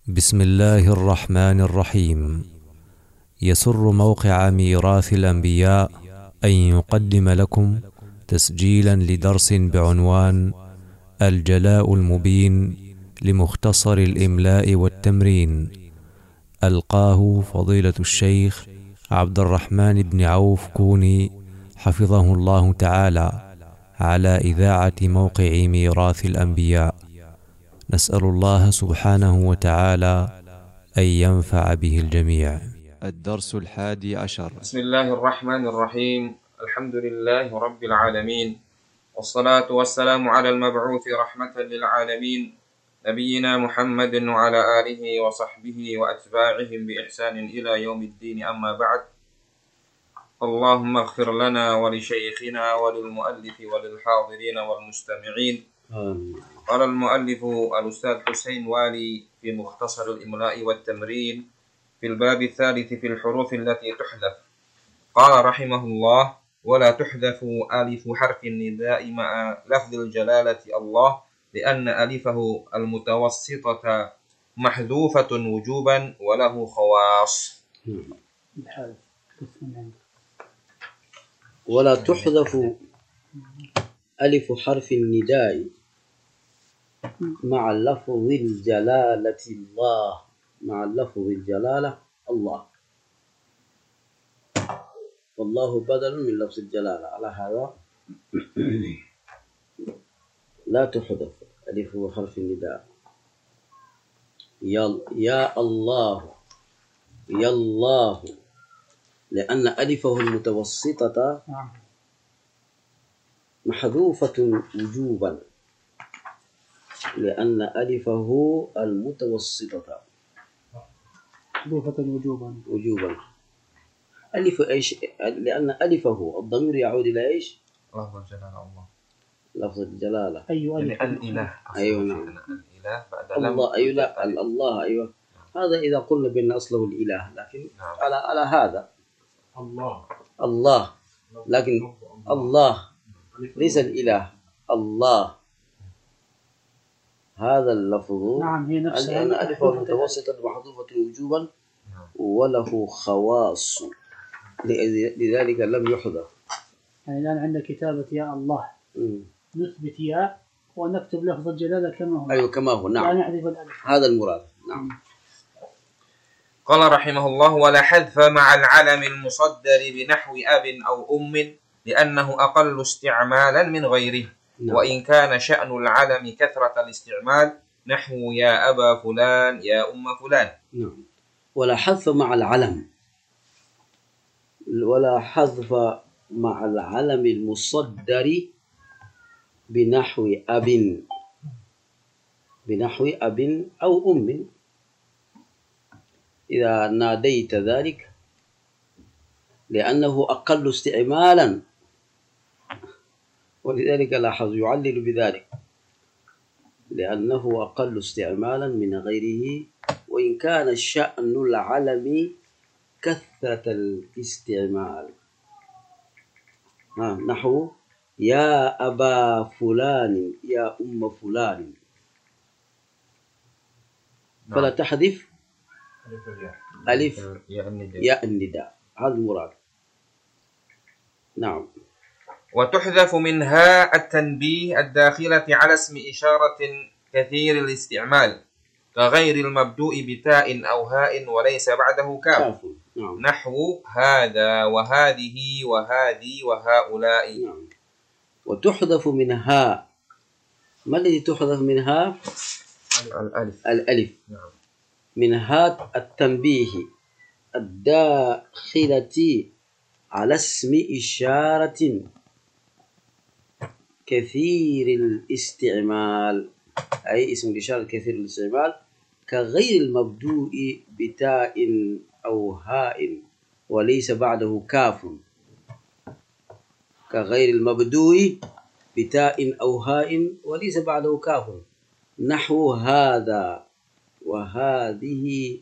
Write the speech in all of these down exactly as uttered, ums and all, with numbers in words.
بسم الله الرحمن الرحيم. يسر موقع ميراث الأنبياء أن يقدم لكم تسجيلا لدرس بعنوان الجلاء المبين لمختصر الإملاء والتمرين، ألقاه فضيلة الشيخ عبد الرحمن بن عوف كوني حفظه الله تعالى على إذاعة موقع ميراث الأنبياء. نسأل الله سبحانه وتعالى أن ينفع به الجميع. الدرس الحادي عشر. بسم الله الرحمن الرحيم. الحمد لله رب العالمين، والصلاة والسلام على المبعوث رحمة للعالمين نبينا محمد وعلى آله وصحبه وأتباعهم بإحسان إلى يوم الدين، أما بعد. اللهم اغفر لنا ولشيخنا وللمؤلف وللحاضرين والمستمعين. آمين. قال المؤلف الأستاذ حسين والي في مختصر الإملاء والتمرين في الباب الثالث في الحروف التي تحذف، قال رحمه الله: ولا تحذف ألف حرف النداء مع لفظ الجلالة الله، لأن ألفه المتوسطة محذوفة وجوبا وله خواص. ولا تحذف ألف حرف النداء مع لفظ الجلالة الله، مع لفظ الجلالة الله، والله بدل من لفظ الجلالة. على هذا لا تحذف ألف حرف النداء. يا, يا الله، يا الله، لأن ألفه المتوسطة محذوفة وجوبا، لأن ألفه المتوسطة محذوفة وجوبا وجوبا. ألف إيش؟ لأن ألفه الضمير يعود إلى إيش؟ لفظ الجلالة الله، لفظ الجلالة. أيوة يعني الإله. أيوة نعم. الإله بعد الله. أيوة لا الله. أيوة هذا إذا قلنا بأن أصله الإله، لكن نعم. على على هذا الله الله، لكن الله ليس الإله. الله هذا اللفظ. نعم، هي نفسها لأن ألفه المتوسطة محذوفة وجوبا وله خواص، لذلك لم يحذف. يعني الآن عندنا كتابة يا الله، م. نثبت يا ونكتب لفظ الجلالة كما هو. أيوة كما هو. نعم، لا نحذف الألف. هذا المراد. نعم. م. قال رحمه الله: ولا حذف مع العلم المصدر بنحو أب أو أم، لأنه أقل استعمالا من غيره. نعم. وإن كان شأن العلم كثرة الاستعمال، نحو يا أبا فلان، يا أم فلان. نعم. ولا حذف مع العلم، ولا حذف مع العلم المصدر بنحو أب، بنحو أب أو أم، إذا ناديت ذلك، لأنه أقل استعمالا، ولذلك لاحظ يعلل بذلك، لأنه أقل استعمالا من غيره. وإن كان شأن العلم كثرة الاستعمال، نحو يا أبا فلان، يا أم فلان. فلا تحذف ألف ياء النداء، هذا المراد. نعم. وتحذف منها التنبيه الداخلة على اسم إشارة كثير الاستعمال، كغير المبدوء بتاء أو هاء وليس بعده كاف. نعم. نحو هذا وهذه وهذه وهؤلاء. نعم. وتحذف منها، ما الذي تحذف منها؟ الألف. الألف. نعم. منها التنبيه الداخلة على اسم إشارة كثير الاستعمال، أي اسم الإشارة كثير الاستعمال، كغير المبدوء بتاء أو هاء وليس بعده كاف، كغير المبدوء بتاء أو هاء وليس بعده كاف. نحو هذا وهذه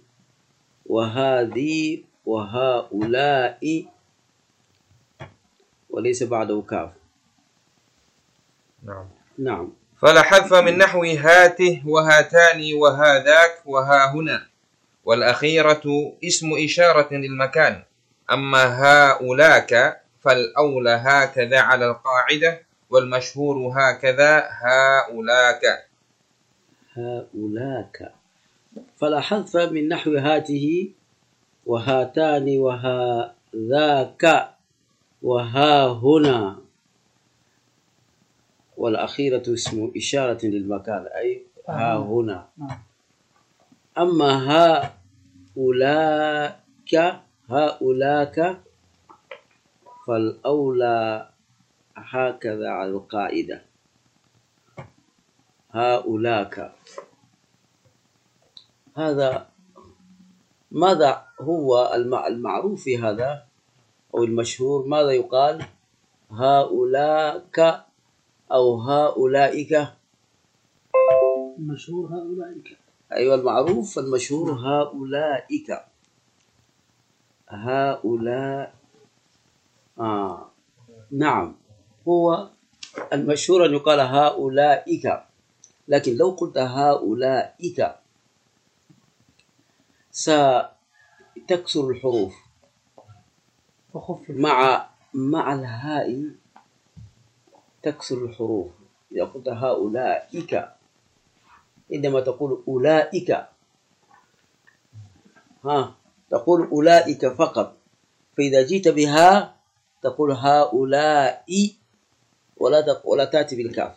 وهذه وهؤلاء وليس بعده كاف. نعم. نعم. فلا حذف من نحو هاته وهاتان وهذاك وها هنا، والأخيرة اسم إشارة للمكان. أما هؤلاك فالأولى هكذا على القاعدة، والمشهور هكذا هؤلاك. هؤلاك. فلا حذف من نحو هاته وهاتان وهذاك وها هنا، والأخيرة اسم إشارة للمكان أي ها هنا. أما هؤلاك هؤلاك فالأولى هكذا على القاعدة هؤلاك. هذا ماذا هو المعروف في هذا أو المشهور؟ ماذا يقال؟ هؤلاك أو هؤلائك؟ المشهور هؤلائك. أيوة المعروف المشهور هؤلائك. هؤلاء آه نعم، هو المشهور أن يقال هؤلائك، لكن لو قلت هؤلائك ستكسر الحروف مع مع الهاء، تكسر الحروف. إذا قلت هؤلائك، عندما تقول أولئك ها تقول أولئك فقط، فإذا جئت بها تقول هؤلاء ولا ولا تأتي بالكاف.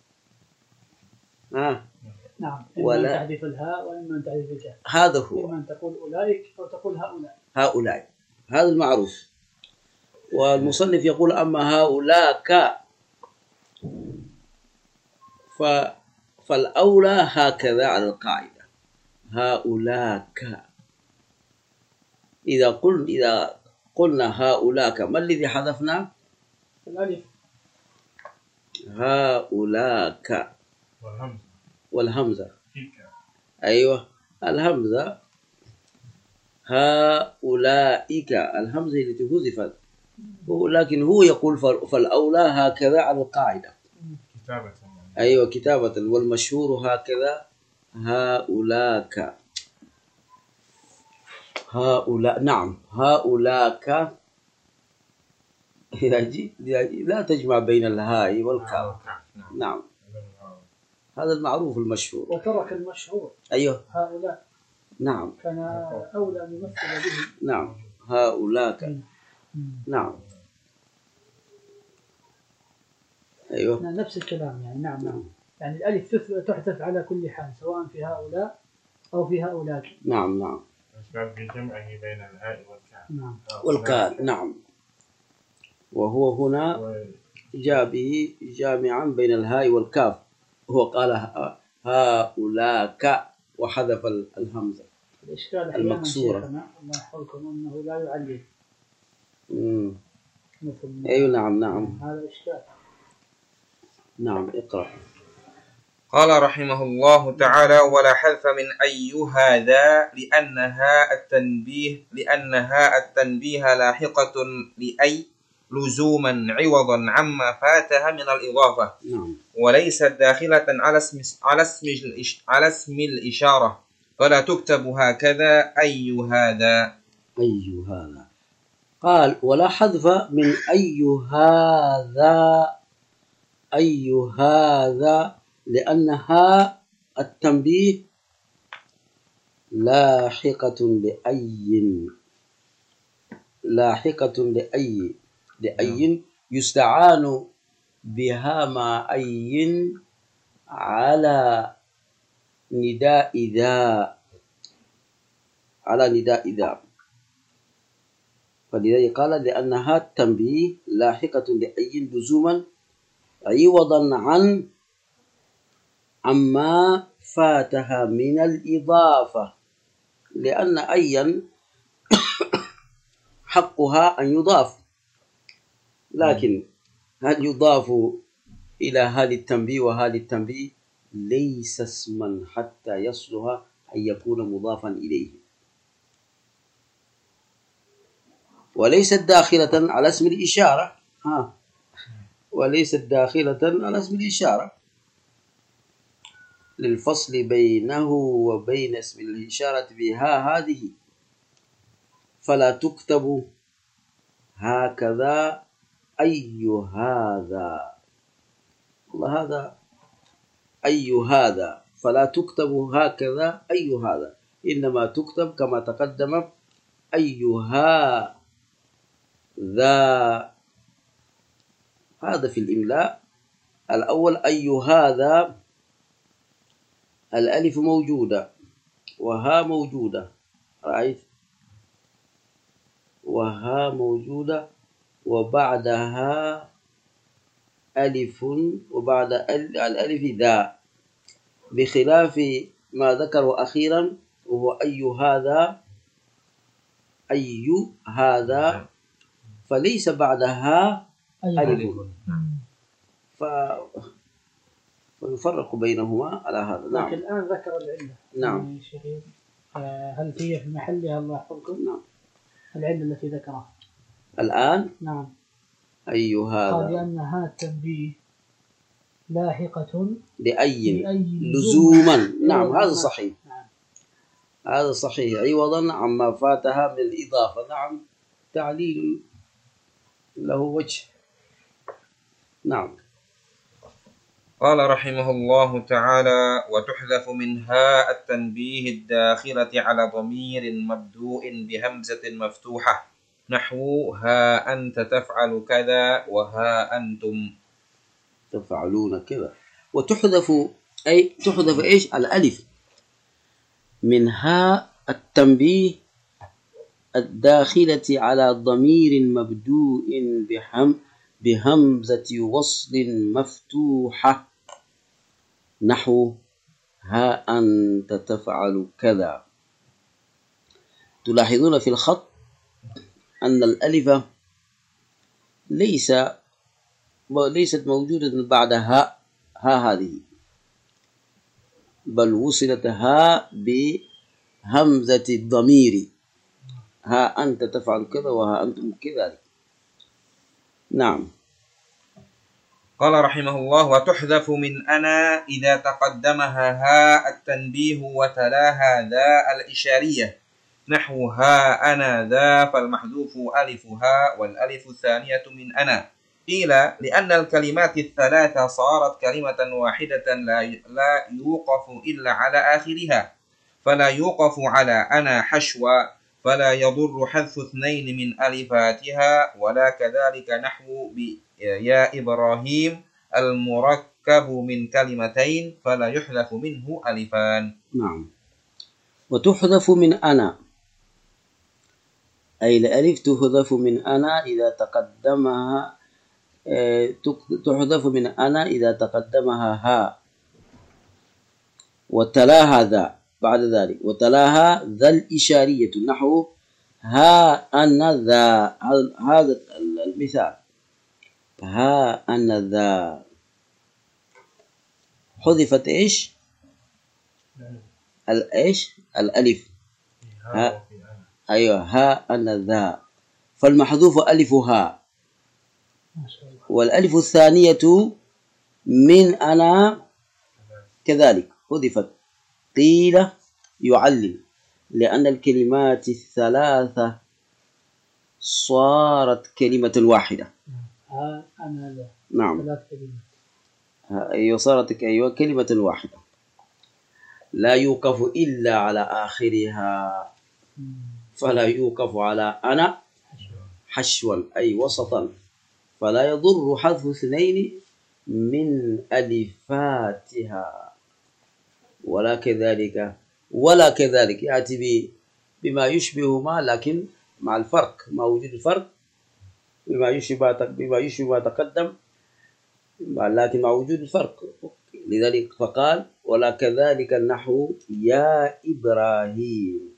ها نعم، إما أن تحذف الهاء وإما أن تحذف الكاف. هذا هو، إما أن تقول أولئك أو تقول هؤلاء. هؤلاء هذا المعروف. والمصنف يقول أما هؤلاء ف فالأولى هكذا على القاعدة هؤلاء. إذا قل إذا قلنا هؤلاء ما الذي حذفنا؟ الألف. هؤلاء والهمزة والهمزة. فيك. أيوة الهمزة. هؤلائك الهمزة التي حذفت، لكن هو يقول فالأولى هكذا على القاعدة كتابة. أيوة كتابة. والمشهور هكذا هؤلاء هؤلاء. نعم هؤلاء. إذا جئت لا تجمع بين الهاء والكاف. نعم هذا المعروف المشهور. وترك المشهور. أيوه هؤلاء. نعم كان أولى أن يمثل به. نعم هؤلاء. نعم أيوه نفس الكلام يعني. نعم نعم يعني الألف تحذف على كل حال، سواء في هؤلاء أو في هؤلاء. نعم نعم في جمعه بين الهاء والكاف. نعم والكاف. نعم. وهو هنا جاء به جامعا بين الهاء والكاف، هو قال هؤلاء وحذف الهمزة الإشكال المكسورة. الله يحفظكم أنه لا يعلم. امم مثل أيوة نعم نعم هذا إشكال. نعم اقرأ. قال رحمه الله تعالى: ولا حذف من أي هذا لأنها التنبيه لأنها التنبيه لاحقة لأي لزوما عوضا عما فاتها من الإضافة. نعم. وليست داخلة على اسم على اسم على اسم الإشارة، فلا تكتب هكذا أي هذا. أي هذا. قال ولا حذف من أي هذا أي هذا لأنها التنبيه لاحقة لأي لاحقة لأي لأي يستعان بها مع أي على نداء ذا على نداء ذا فلذلك قال لأنها التنبيه لاحقة لأي لزوما عوضا عن عما فاتها من الإضافة، لأن أيا حقها أن يضاف، لكن هل يضاف إلى هذه التنبيه وهذه التنبيه؟ ليس اسما حتى يصلها أن يكون مضافا إليه، وليست داخلة على اسم الإشارة. ها وليست داخلة على اسم الإشارة. للفصل بينه وبين اسم الإشارة بها هذه، فلا تكتب هكذا أي هذا، والله هذا أي هذا، فلا تكتب هكذا أي هذا، إنما تكتب كما تقدم أي هذا. هذا في الإملاء الأول. أي هذا الألف موجودة وها موجودة، رأيت؟ وها موجودة وبعدها ألف، وبعد الألف ذا، بخلاف ما ذكروا أخيرا وهو أي هذا، أي هذا، فليس بعدها ألف، فنفرق بينهما على هذا. نعم. لكن الآن ذكر العلة. نعم. هل هي في محلها الله يحفظكم؟ نعم. العلة التي ذكرها الآن. نعم. أي هذا. قال لأنها التنبيه لاحقة لأي, لأي لزوما. نعم هذا صحيح. نعم. هذا صحيح، عوضا عما فاتها من الإضافة. نعم تعليل له وجه. نعم. قال رحمه الله تعالى: وتحذف منها التنبيه الداخلة على ضمير مبدوء بهمزة مفتوحة، نحو ها أنت تفعل كذا وها أنتم تفعلون كذا. وتحذف أي تحذف إيش؟ الألف منها التنبيه الداخلة على ضمير مبدوء بهم بهمزة وصل مفتوحة، نحو ها أنت تفعل كذا. تلاحظون في الخط أن الألف ليس ليست موجودة بعد ها ها هذه، بل وصلت ها بهمزة الضمير، ها أنت تفعل كذا وها أنتم كذلك. نعم. قال رحمه الله: وتحذف من أنا إذا تقدمها ها التنبيه وتلاها ذا الإشارية، نحو ها أنا ذا، فالمحذوف ألفها والألف الثانية من أنا. قيل لأن الكلمات الثلاثة صارت كلمة واحدة لا يوقف إلا على آخرها، فلا يوقف على أنا حشوى، فلا يضر حذف اثنين من ألفاتها، ولا كذلك نحو يا إبراهيم المركب من كلمتين، فلا يحذف منه ألفان. نعم. وتحذف من أنا أي الألف تحذف من أنا إذا تقدمها تحذف من أنا إذا تقدمها ها وتلاها ذا بعد ذلك، وتلاها ذا الإشارية، نحو ها أنا ذا. هذا المثال، ها أنا ذا، حذفت إيش؟ الإيش؟ الألف. ها. أيوة ها أنا ذا، فالمحذوف ألفها، والألف الثانية من أنا كذلك حذفت. قيل يعلل لأن الكلمات الثلاثة صارت كلمة واحدة. ها أنا ذا. نعم. ثلاث كلمات. أيوة صارت أيوة كلمة واحدة لا يوقف إلا على آخرها، فلا يوقف على أنا حشوا أي وسطا، فلا يضر حذف اثنين من ألفاتها، ولا كذلك ولا كذلك يأتي بما يشبههما، لكن مع الفرق، مع وجود الفرق، بما يشبه بما يشبه ما تقدم، لكن مع وجود الفرق. لذلك فقال ولا كذلك النحو يا إبراهيم.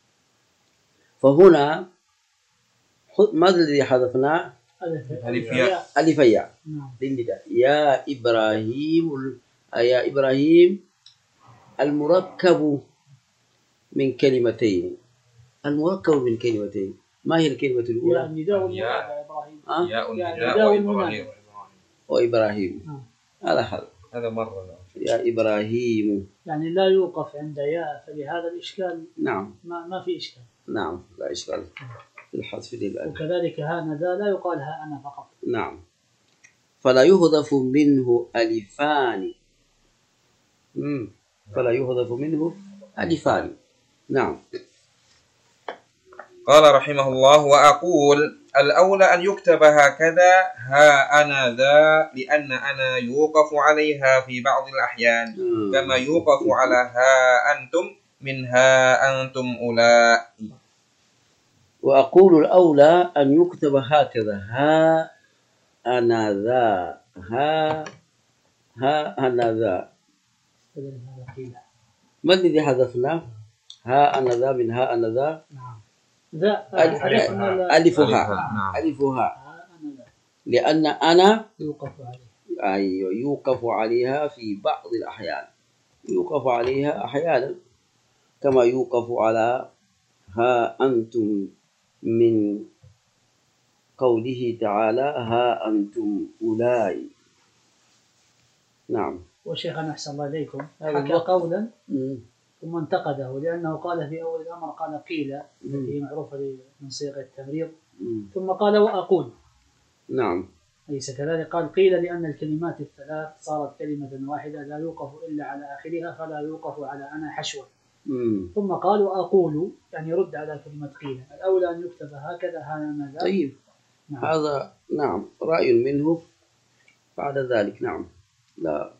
فهنا ماذا الذي حذفناه؟ ألفياء. ألفياء للنداء. يا إبراهيم، يا إبراهيم المركب من كلمتين. المركب من كلمتين، ما هي الكلمة الأولى؟ النداء يا إبراهيم. يا النداء وإبراهيم. وإبراهيم. هذا حل. هذا مرة. يا إبراهيم. يعني لا يوقف عند ياء، فلهذا الإشكال. نعم ما, ما في إشكال. نعم لا إشكال في الحذف للألف. وكذلك هانذا لا يقال ها أنا فقط. نعم. فلا يهذف منه ألفان. مم. فلا يهذف منه ألفان. نعم. قال رحمه الله: وأقول الأولى أن يكتب هكذا ها أنا ذا، لأن أنا يوقف عليها في بعض الأحيان كما يوقف على ها أنتم من ها أنتم أولاء. وأقول الأولى أن يكتب هكذا ها أنا ذا، ها ها أنا ذا. ما الذي حذفناه؟ ها أنا ذا من ها أنا ذا. نعم. ذا ألفها ألفها لأن أنا يوقف عليها. أيوه يوقف عليها في بعض الأحيان، يوقف عليها أحيانا كما يوقف على ها أنتم من قوله تعالى ها أنتم أولئك. نعم. وشيخنا أحسن الله إليكم حكى قولا ثم انتقده، لأنه قال في أول الأمر قال قيل التي هي معروفة من صيغ التمريض، ثم قال وأقول. نعم. ليس كذلك، قال قيل لأن الكلمات الثلاث صارت كلمة واحدة لا يوقف إلا على آخرها، فلا يوقف على أنا حشوا. ثم قال وأقول، يعني يرد على كلمة قيل. الأولى أن يكتب هكذا ها أنا ذا. طيب. نعم. هذا نعم رأي منه بعد ذلك. نعم لا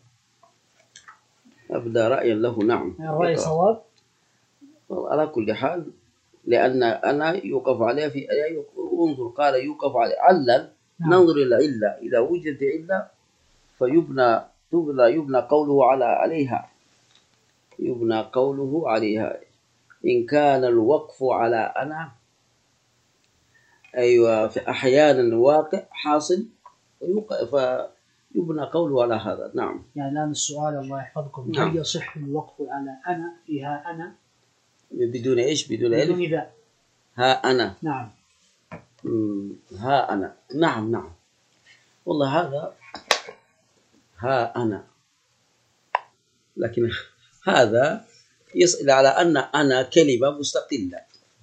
أبدأ رأيا له. نعم الرأي صواب على كل حال، لأن أنا يوقف عليها في انظر قال يوقف عليه علل. نعم. ننظر إلى العلة، إذا وجدت علة فيبنى تبنى يبنى قوله على عليها يبنى قوله عليها. إن كان الوقف على أنا أيوة في أحيانا واقع حاصل فيبنى قوله على هذا. نعم. يعني الآن السؤال الله يحفظكم، نعم. هل يصح الوقف على أنا فيها أنا بدون إيش؟ بدون ألف. بدون ذا. ها أنا. نعم. ها أنا. نعم نعم والله هذا ها أنا، لكن هذا يصل على أن أنا كلمة مستقلة.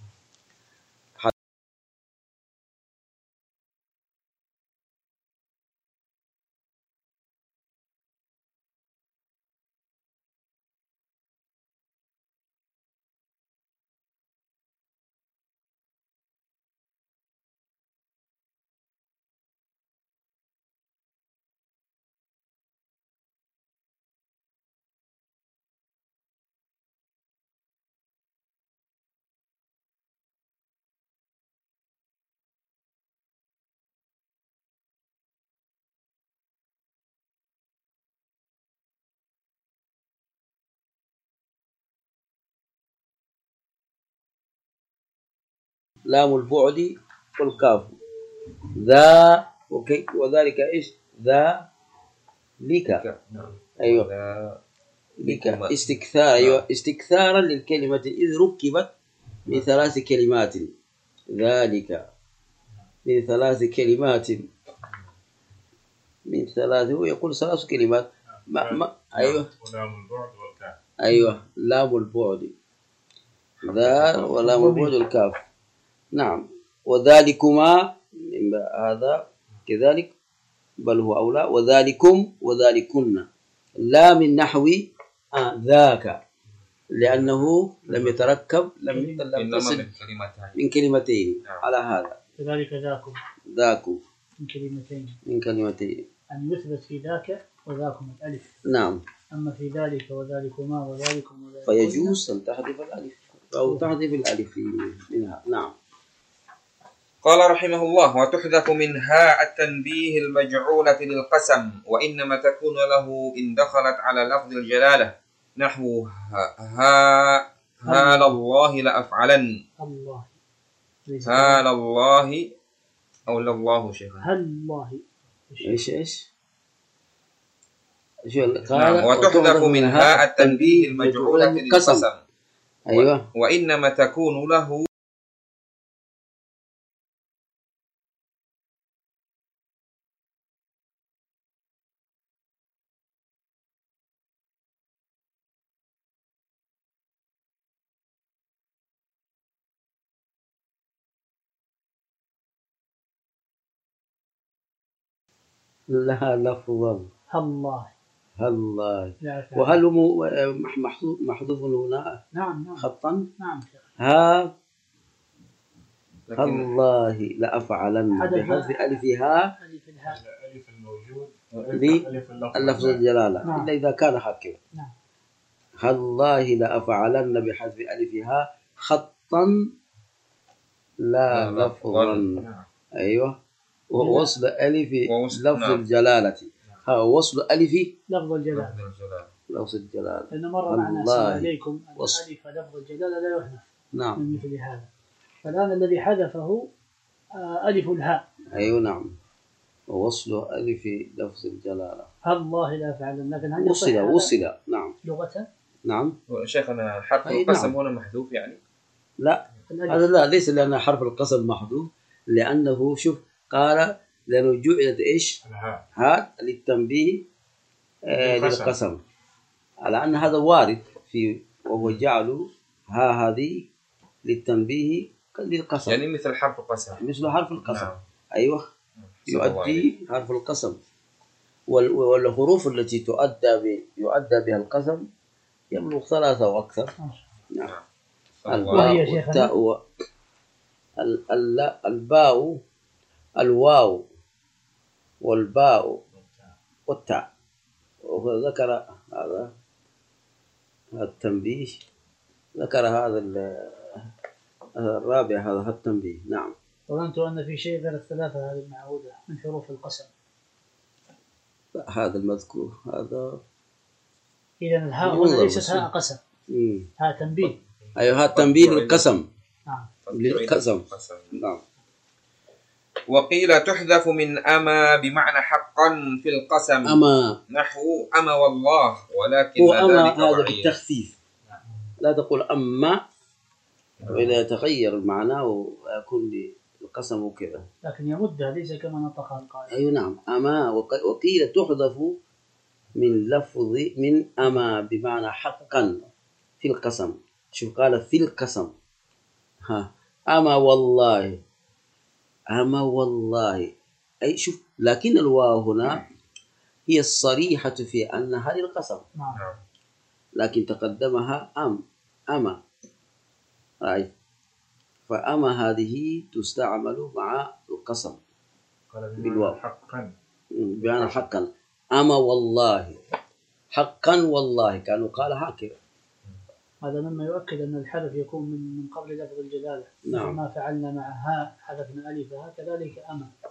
لام البعد والكاف ذا أوكي، وذلك إيش؟ ذا لك. أيوة لك استكثار. أيوة استكثارا للكلمة إذ ركبت من ثلاث كلمات. ذلك من ثلاث كلمات من ثلاث هو يقول ثلاث كلمات. ما ما أيوة لام البعد والكاف. أيوة لام البعد ذا ولام البعد والكاف. نعم. وذلكما هذا كذلك بل هو أولى. وذلكم وذلكن لا من نحو آه ذاك، لأنه لم يتركب لم يتصل من كلمتين من كلمتين. نعم. على هذا كذلك ذاكم ذاكم من كلمتين من كلمتين أن يثبت في ذاك وذاكم الألف. نعم. أما في ذلك وذلكما وذلكم وذلكم فيجوز أن تحذف الألف أو تحذف الألف منها. نعم. قال رحمه الله: وتحذف منها التنبيه المجعولة للقسم، وإنما تكون له إن دخلت على لفظ الجلالة، نحو ها ها لله لأفعلن. الله ها لله أو لله شيخا. هل الله إيش إيش شو نعم. وتحذف منها التنبيه المجعولة للقسم. أيوة. وإنما تكون له لها لفظا. الله. الله. لا فعل. وهل هو محذوف محذوف هنا نعم نعم خطا؟ نعم. ها لكن الله لأفعلن حدث- بحذف ألفها ألف الهاء. الألف الموجود لي- ألف اللفظ اللفظ الجلالة نعم. إلا إذا كان حاكما. نعم. الله لأفعلن بحذف ألفها خطا لا لا لفظا. نعم. أيوه. ووصل ألف ووصل- لفظ نعم. الجلالة. ها وصل ألف لفظ الجلالة. لفظ الجلال. لفظ الجلالة. لأن مر معنا الله. أسئلة إليكم أن وصف. ألف لفظ الجلالة لا يحذف نعم. من مثل هذا. فالآن الذي حذفه آه، ألف الهاء. أيوه نعم. ووصل ألف لفظ الجلالة. الله لا فعل. لكن هل وصل يصح هذا وصل نعم. لغة؟ نعم. شيخنا حرف أي القسم نعم. هنا محذوف يعني. لا الألف. هذا لا ليس لأن حرف القسم محذوف لأنه شوف قال لأنه جعلت إيش الهاء هذا للتنبيه آه للقسم. للقسم على أن هذا وارد في وهو جعل ها هذه للتنبيه للقسم يعني مثل حرف القسم. مثل حرف القسم. نعم. أيوه يؤدي حرف القسم وال- والحروف التي تؤدى ب- يؤدى بها القسم يبلغ ثلاثة وأكثر. نعم. الباء وهي شيخنا؟ والتاء و- ال- ال- الباء الواو والباء والتاء. وذكر هذا هذا التنبيه ذكر هذا ال- الرابع هذا التنبيه. نعم. ظننت أن في شيء غير الثلاثة هذه المعهودة من حروف القسم. هذا المذكور هذا إذا الهاء ينظر هنا ليست بس. هاء قسم. مم. هاء تنبيه. أيوه هذا التنبيه للقسم. نعم. للقسم. نعم. وقيل تحذف من أما بمعنى حقا في القسم أما نحو أما والله ولكن هو أما ذلك هذا ضعيف. بالتخفيف لا تقول أما وإذا يتغير المعنى ويكون القسم كذا. لكن يمدها ليس كما نطق القائل. أي نعم. أما وق- وقيل تحذف من لفظ من أما بمعنى حقا في القسم. شوف قال في القسم ها أما والله أما والله أي شوف لكن الواو هنا هي الصريحة في أنها للقسم نعم. نعم. لكن تقدمها أم أما أي فأما هذه تستعمل مع القسم قال بالواو. بمعنى حقا بمعنى حقا أما والله حقا والله كانوا قال هكذا. هذا مما يؤكد أن الحذف يكون من من قبل لفظ الجلالة. نعم. ما فعلنا مع هاء حذفنا ألفها كذلك أما.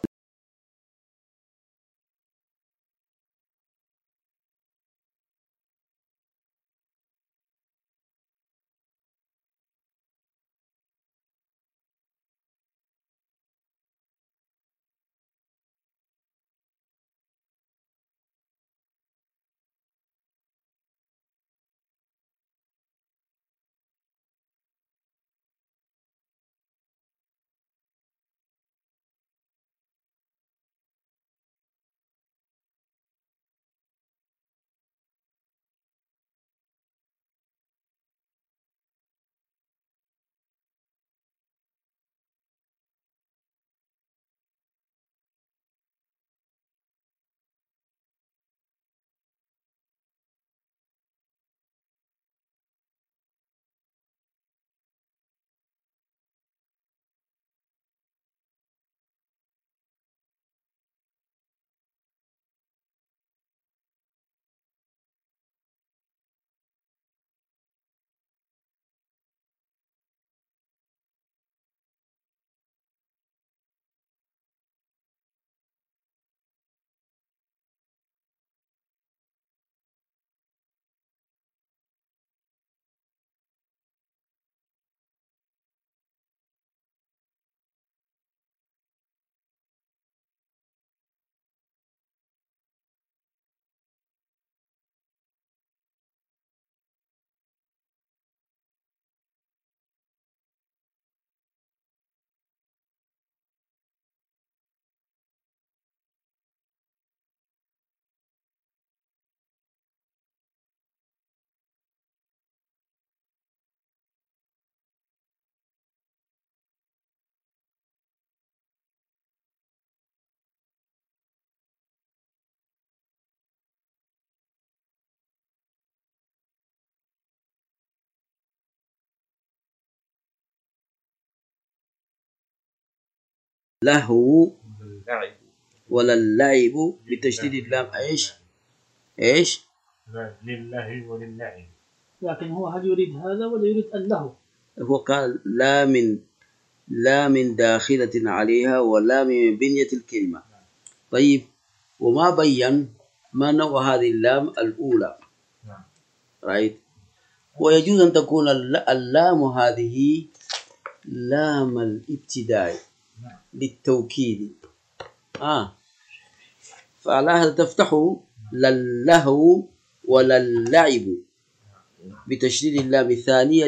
لهو اللعب ولا اللعب بتشديد اللام ايش ايش لله وللعب. لكن هو هل يريد هذا ولا يريد اللهو؟ هو قال لا من لا من داخلة عليها ولا من بنية الكلمة. طيب وما بين ما نوع هذه اللام الأولى. رايت. ويجوز أن تكون اللام هذه لام الابتداء للتوكيد. آه فعلى هذا تفتح للهو ولا اللعب بتشديد اللام الثانية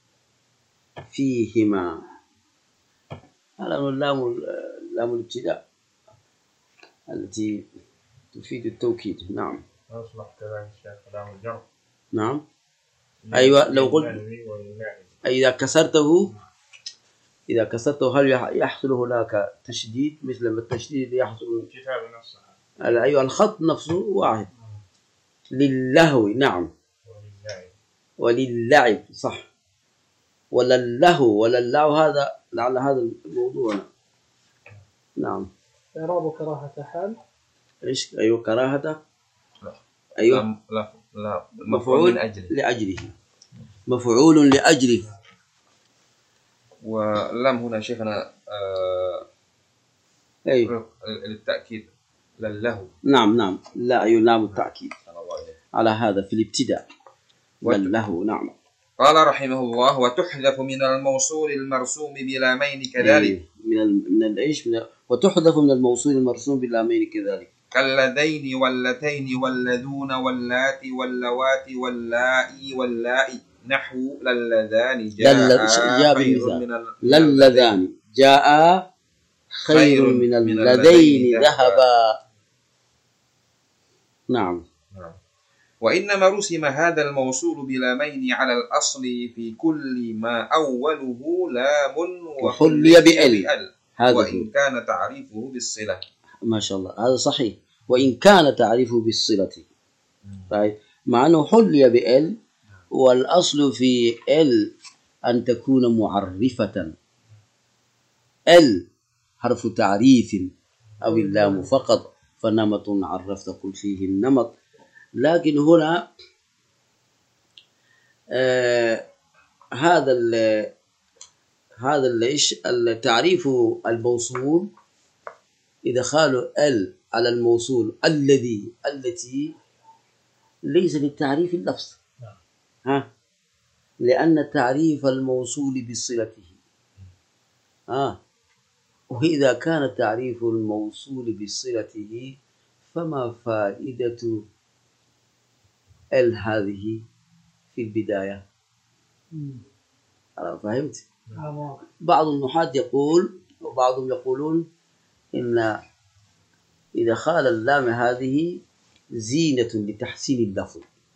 فيهما. هذا اللام لام الابتداء التي تفيد التوكيد. نعم. أصبح كذلك كلام الجر. نعم. أيوة لو قلت إذا كسرته إذا كسرته هل يحصل هناك تشديد مثل ما التشديد يحصل كتاب نفسه. أيوة الخط نفسه واحد. للهو نعم وللعب صح. ولا اللهو ولا اللعب هذا لعل هذا الموضوع. نعم. إعراب كراهة حال إيش أيوة كراهة لا. أيوة لا لا, لا. مفعول لأجله. لأجله مفعول لأجله. ولم هنا شيخنا آه أيوة للتأكيد لله. نعم نعم لا أيوة لام التأكيد على هذا في الابتداء لله. نعم. قال رحمه الله وتحذف من الموصول المرسوم بلامين كذلك. أيوة. من ال من الإيش من وتحذف من الموصول المرسوم بلامين كذلك كاللذين واللتين واللذون واللاتي واللواتي واللائي واللائي نحو للذان جاء خير من للذان جاء خير من اللذين ذهبا. نعم. وإنما رسم هذا الموصول بلامين على الأصل في كل ما أوله لام وحلي بأل. وإن كان تعريفه بالصلة. ما شاء الله هذا صحيح. وإن كان تعريفه بالصلة طيب مع أنه حلي بأل والأصل في ال أن تكون معرفة. ال حرف تعريف أو اللام فقط فنمط عرفت قل فيه النمط. لكن هنا آه هذا ال هذا الايش التعريف الموصول إدخال ال على الموصول الذي التي ليس للتعريف اللفظ. ها لأن تعريف الموصول بصلته. آه وإذا كان تعريف الموصول بصلته فما فائدة ال هذه في البداية. أنا فهمت. بعض النحاة يقول وبعضهم يقولون إن إذا خال اللام هذه زينة لتحسين اللفظ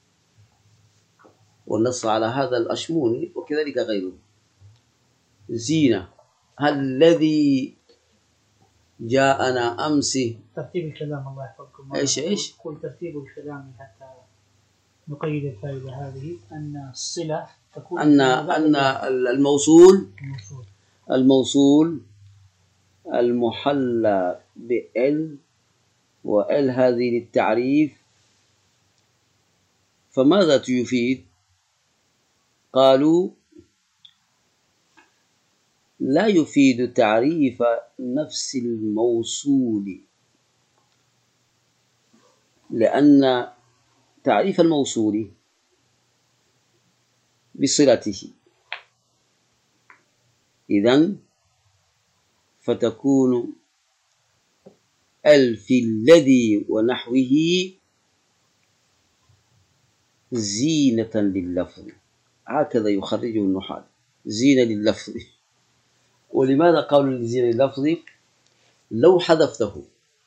والنص على هذا الأشموني وكذلك غيره. زينة هل الذي جاءنا أمس ترتيب الكلام الله يحفظكم. إيش إيش قل ترتيب الكلام حتى نقيد الفائدة هذه أن الصلة تكون أن أن الموصول الموصول الموصول المحلى بال وال هذه للتعريف فماذا تفيد؟ قالوا لا يفيد تعريف نفس الموصول لأن تعريف الموصول بصلته إذن فتكون ال في الذي ونحوه زينة لللفظ. هكذا يخرجه النحاة زينة لللفظ. ولماذا قالوا زينة لللفظ؟ لو حذفته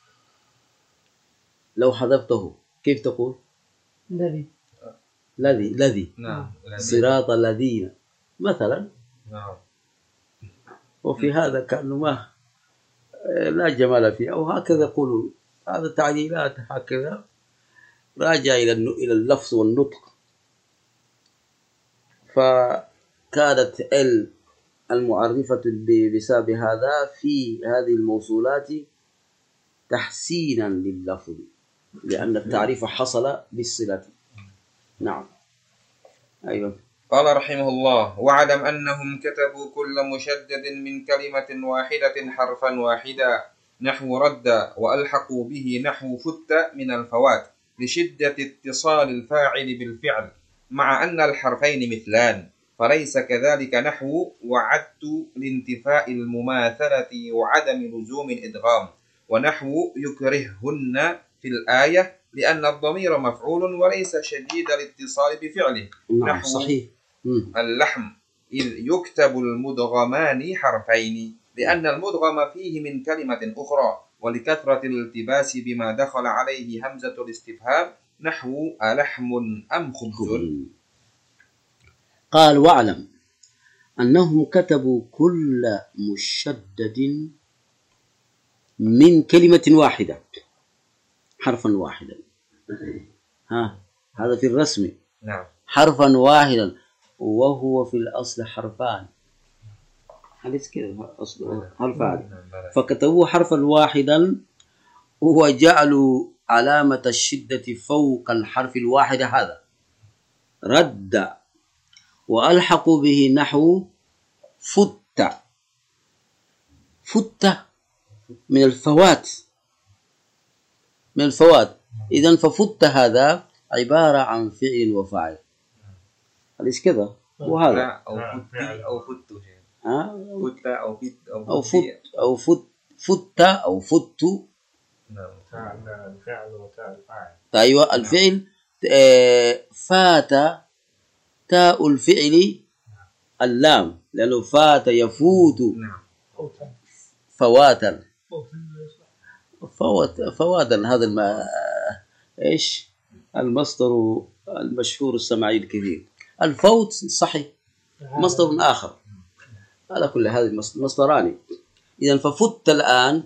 لو حذفته كيف تقول؟ الذي الذي الذي نعم صراط الذين مثلا. نعم. وفي هذا كأنه ما لا جمال فيه أو هكذا يقولون. هذا تعليلات هكذا راجع إلى إلى اللفظ والنطق. فكانت ال المعرفة بسبب هذا في هذه الموصولات تحسينا لللفظ، لأن التعريف حصل بالصلة. نعم. أيوة. قال رحمه الله: واعلم أنهم كتبوا كل مشدد من كلمة واحدة حرفا واحدا نحو رد، وألحقوا به نحو فت من الفوات لشدة اتصال الفاعل بالفعل، مع أن الحرفين مثلان، فليس كذلك نحو وعدت لانتفاء المماثلة وعدم لزوم الإدغام، ونحو يكرههن في الآية لأن الضمير مفعول وليس شديد الاتصال بفعله. نعم نحو صحيح. اللحم إذ يكتب المدغمان حرفين، لأن المدغم فيه من كلمة أخرى، ولكثرة الالتباس بما دخل عليه همزة الاستفهام، نحو ألحم أم خبز. قال: واعلم أنهم كتبوا كل مشدد من كلمة واحدة حرفا واحدا. ها هذا في الرسم. نعم. حرفا واحدا، وهو في الأصل حرفان. أليس كده أصله حرفان؟ فكتبوه حرفا واحدا وجعلوا علامة الشدة فوق الحرف الواحد هذا رد، وألحقوا به نحو فت. فت من الفوات، من الفوات. إذن ففت هذا عبارة عن فعل وفاعل. أليس كذا؟ وهذا أو فت أو فت ها فت أو فت أو فت أو فت فت أو فت. نعم. الفعل وتاء الفاعل. أيوة الفعل فات تاء الفعل اللام، لأنه فات يفوت فواتا. فوات فواتا هذا الم... إيش المصدر المشهور السمعي الكثير. الفوت صحيح مصدر آخر. على كل هذه مصدران. إذا ففت الآن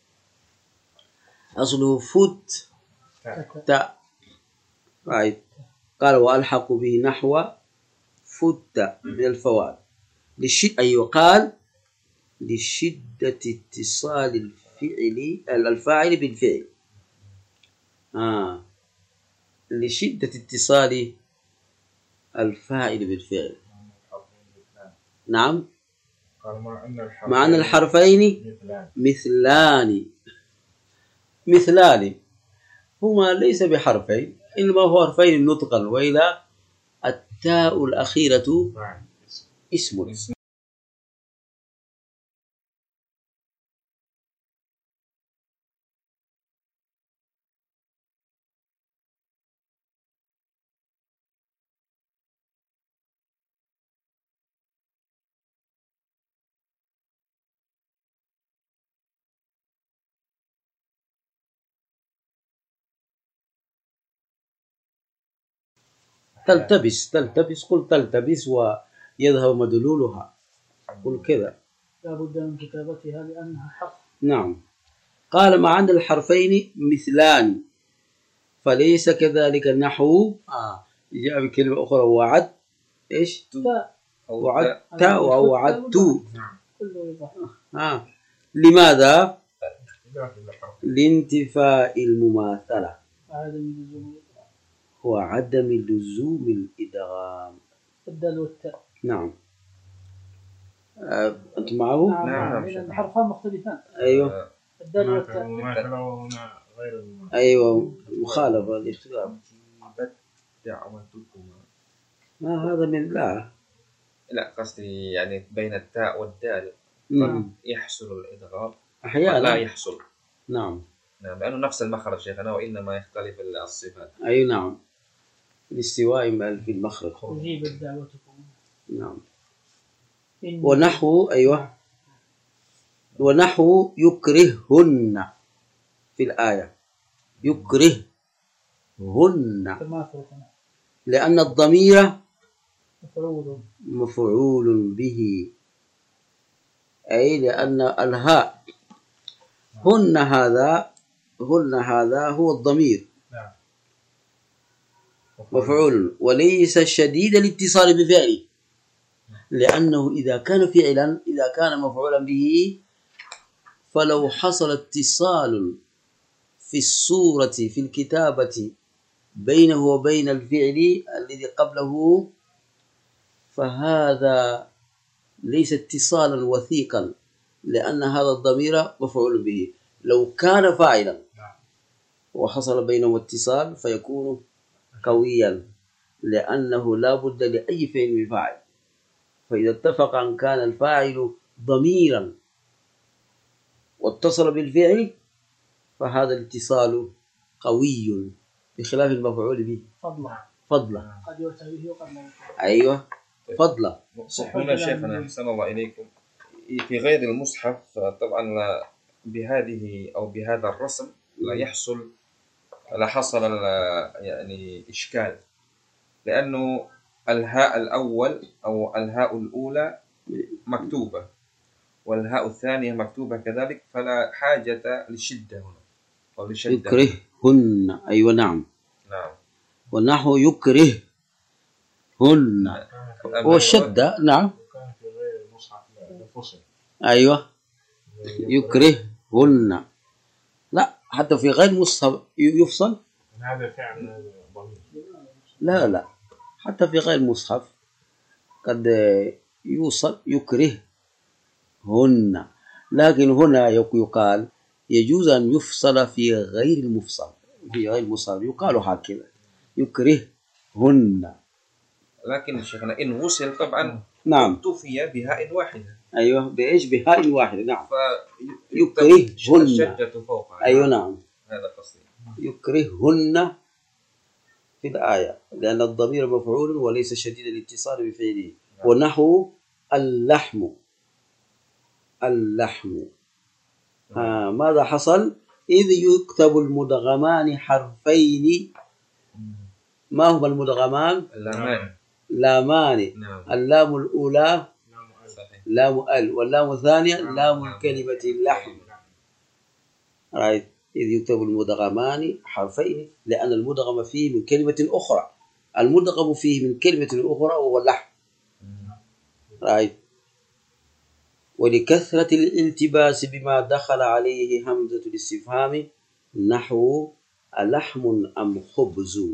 أصله فت تاء. right. قال: وألحق به نحو فت من الفوات للشد. أيوة قال: لشدة اتصال الفعل الفاعل بالفعل. آه. لشدة اتصال الفاعل بالفعل. نعم. مع أن الحرفين مثلان. مثلان هما ليس بحرفين، إنما هو حرفين نطقا، وإلى التاء الأخيرة اسم. تلتبس تلتبس قل تلتبس ويذهب مدلولها. قل كذا. لا بد من كتابتها لأنها حرف. نعم. قال: مع أن الحرفين مثلان فليس كذلك نحو آه. جاء بكلمة أخرى وعد إيش وعدت أو وعدت. آه. لماذا؟ لانتفاء المماثلة وعدم لزوم الإدغام. الدال والتاء. نعم. أه، أنت معه؟ نعم. نعم. لأن الحرفان مختلفان. أيوه. الدال والتاء. أيوه مخالفة الاختلاف. ما هذا من لا لا قصدي يعني بين التاء والدال يحصل الإدغام أحيانا لا يحصل. نعم. نعم لأنه نفس المخرج شيخنا، وإنما يختلف الصفات. أي نعم. الاستواء في المخرج. أجيب دعوتكم. نعم. ونحو أيوه ونحو يكرههن في الآية. يكرههن لأن الضمير مفعول مفعول به، أي لأن الهاء هن هذا هن هذا هو الضمير مفعول وليس شديد الاتصال بفعله، لأنه إذا كان فعلا إذا كان مفعولا به فلو حصل اتصال في الصورة في الكتابة بينه وبين الفعل الذي قبله فهذا ليس اتصالا وثيقا، لأن هذا الضمير مفعول به. لو كان فاعلا وحصل بينه اتصال فيكون قويا، لأنه لا بد لأي فعل من فاعل، فإذا اتفق أن كان الفاعل ضميرا واتصل بالفعل فهذا الاتصال قوي بخلاف المفعول به فضلا فضلا. قد يؤتى به وقد لا يؤتى. أيوة فضلا. هنا شيخنا أحسن الله إليكم في غير المصحف طبعا بهذه أو بهذا الرسم لا يحصل لا حصل يعني إشكال، لأنه الهاء الأول أو الهاء الأولى مكتوبة والهاء الثانية مكتوبة كذلك، فلا حاجة للشدة هنا أو للشدة. يكرههن. أيوة نعم نعم. والنحو يكرههن والشدة نعم. كان في غير المصحف فصل. أيوة يكرههن. لا حتى في غير المصحف يفصل. هذا فعل ضمير. لا لا حتى في غير المصحف قد يوصل يكرههن، لكن هنا يقال يجوز أن يفصل في غير المفصل. في غير المصحف يقال هكذا يكرههن. لكن شيخنا إن وصل طبعا نعم اكتفي بهاء واحدة. أيوة بإيش بهاء واحدة نعم. يكرههن الشدة فوقها. أيوة نعم هذا قصدي. يكرههن في الآية لأن الضمير مفعول وليس شديد الاتصال بفعله. ونحو اللحم اللحم آه ماذا حصل؟ إذ يكتب المدغمان حرفين. ما هما المدغمان؟ اللامان. لامان. نعم. اللام الأولى لام ال واللام الثانية نعم. لام الكلمة اللحم. right. إذ يكتب المدغمان حرفين لأن المدغم فيه من كلمة أخرى، المدغم فيه من كلمة أخرى وهو اللحم. right. ولكثرة الالتباس بما دخل عليه همزة الاستفهام نحو ألحم أم خبز.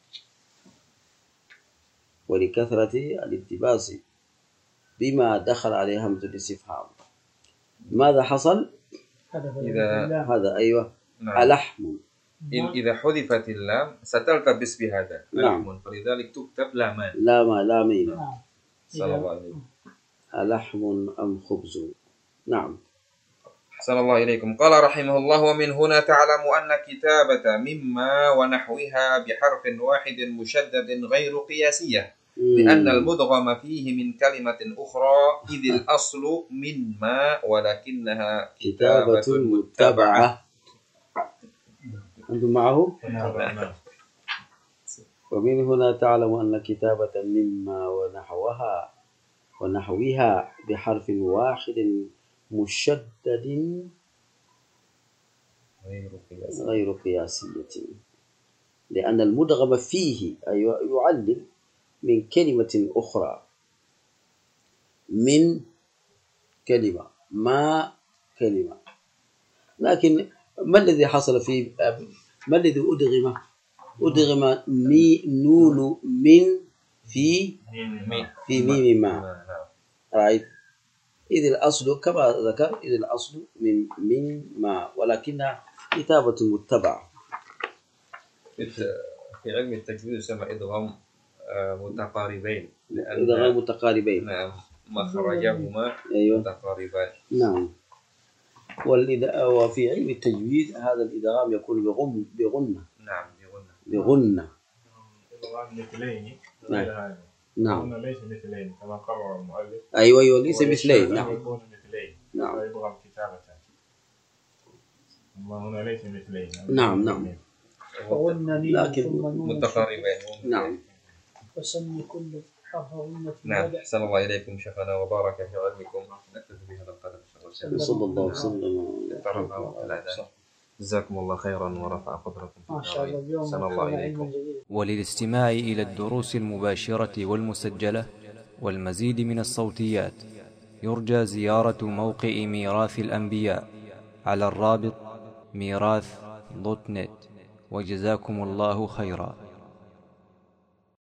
ولكثرة الالتباس بما دخل عليه همزة الاستفهام ماذا حصل؟ إذا هذا أيوة نعم. ألحم. إن إذا حذفت اللام ستلتبس بهذا نعم. لحم، فلذلك تكتب لامان. لا لامين. نعم. صلى الله عليه. ألحم أم خبز. نعم. أحسن الله إليكم. قال رحمه الله: ومن هنا تعلم أن كتابة مما ونحوها بحرف واحد مشدد غير قياسية، لأن المدغم فيه من كلمة أخرى، إذ الأصل مما ولكنها كتابة متبعة. أنتم معه؟ نعم. ومن هنا تعلم أن كتابة مما ونحوها ونحوها بحرف واحد مشدد غير قياسية، لأن المدغم فيه أي يعلل من كلمة أخرى، من كلمة ما كلمة. لكن ما الذي حصل فيه؟ ما الذي أدغم؟ أدغم مي نون من في في ميم ما. رأيت؟ إذ الأصل كما ذكر إذ الأصل من من ما ولكنها كتابة متبعة. في علم التجويد يسمى إدغام متقاربين. إدغام متقاربين. نعم. مخرجهما أيوة. متقاربان. نعم. وفي علم التجويد هذا الإدغام يكون بغن بغنة. نعم بغنة. بغنة. إدغام مثلين. نعم. نعم. ليس مثلين كما قرر المؤلف. أيوة أيوة ليس مثلين. نعم. يكون مثلين. نعم. يدغم كتابة. أما هنا ليس مثلين. نعم نعم. لكن متقاربين. نعم. وسمي كل حرف غنة. نعم. أحسن الله إليكم شيخنا وبارك في علمكم. نكتفي بهذا القدر. صلى الله وسلم. جزاكم الله خيرا ورفع قدركم. ما شاء الله اليوم الله إليكم. وللاستماع إلى الدروس المباشرة والمسجلة والمزيد من الصوتيات يرجى زيارة موقع ميراث الأنبياء على الرابط ميراث دوت نت. وجزاكم الله خيرا.